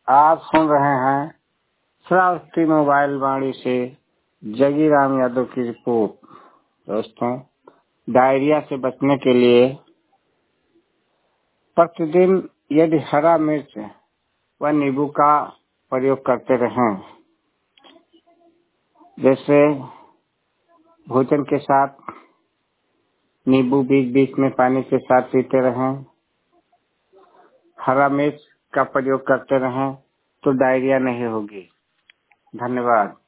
आप सुन रहे हैं श्रावस्ती मोबाइल वाणी से जगीराम यादव की रिपोर्ट। दोस्तों, डायरिया से बचने के लिए प्रतिदिन यदि हरा मिर्च व नींबू का प्रयोग करते रहें, जैसे भोजन के साथ नींबू बीच बीच में पानी के साथ पीते रहें, हरा मिर्च का प्रयोग करते रहें, तो डायरिया नहीं होगी। धन्यवाद।